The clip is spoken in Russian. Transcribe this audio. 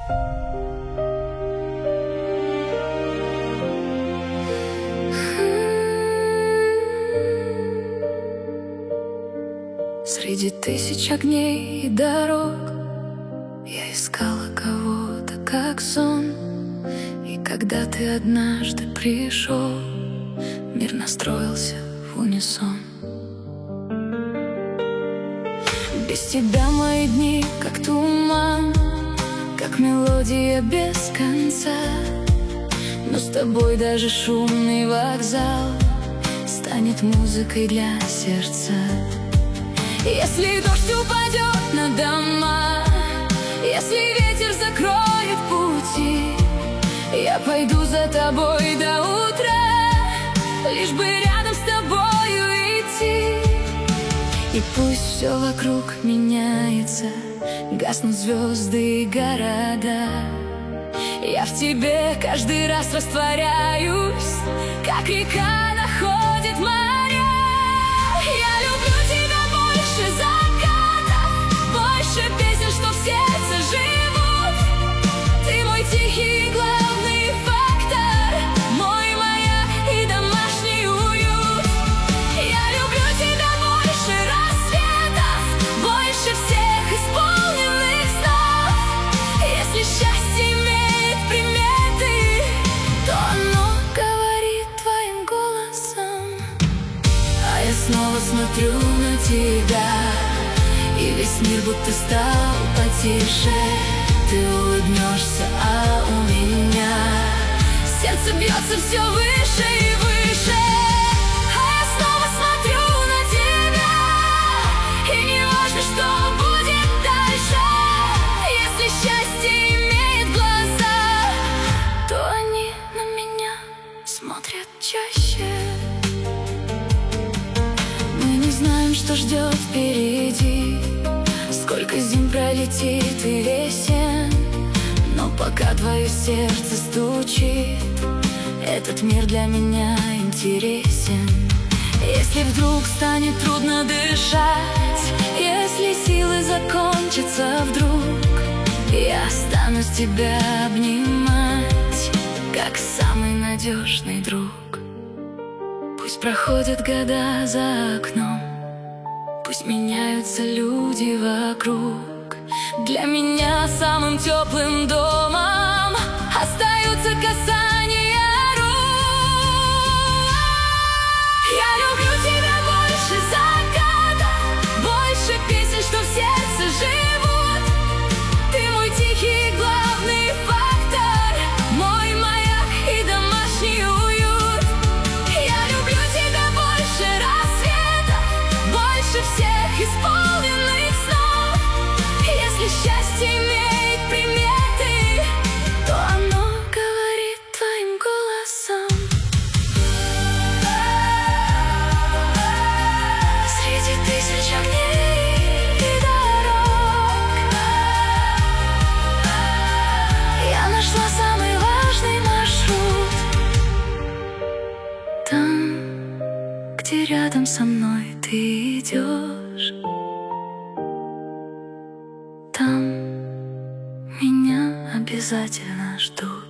Среди тысяч огней и дорог я искала кого-то как сон. И когда ты однажды пришел, мир настроился в унисон. Без тебя мои дни как туман, как мелодия без конца. Но с тобой даже шумный вокзал станет музыкой для сердца. Если дождь упадет на дома, если ветер закроет пути, я пойду за тобой до утра, лишь бы рядом с тобою идти. И пусть все вокруг меняется, гаснут звезды и города, я в тебе каждый раз растворяюсь, как река находит моря. Я люблю тебя больше закатов, больше песен, что в сердце живут. Ты мой тихий главный фактор, мой маяк и домашний уют. Я люблю тебя больше рассветов, больше всех исполненных снов. Если счастье имеет приметы, то оно говорит твоим голосом. А я снова смотрю на тебя, и весь мир будто стал потише. Ты улыбнешься, а у меня сердце бьется все выше и выше. А я снова смотрю на тебя, и не важно, что будет дальше. Если счастье имеет глаза, то они на меня смотрят чаще. Мы не знаем, что ждет впереди, сколько зим пролетит и весен. Но пока твое сердце стучит, этот мир для меня интересен. Если вдруг станет трудно дышать, если силы закончатся вдруг, я останусь тебя обнимать, как самый надежный друг. Пусть проходят года за окном, пусть меняются люди вокруг, для меня самым теплым домом остаются касания рук. Я люблю тебя больше закатов, больше песен, что в сердце живут. Ты мой тихий главный фактор, мой маяк и домашний уют. Я люблю тебя больше рассветов, больше всех исполненных снов. Если счастье имеет приметы, то оно говорит твоим голосом. Среди тысяч огней и дорог я нашла самый важный маршрут. Там, где рядом со мной ты идешь, там меня обязательно ждут.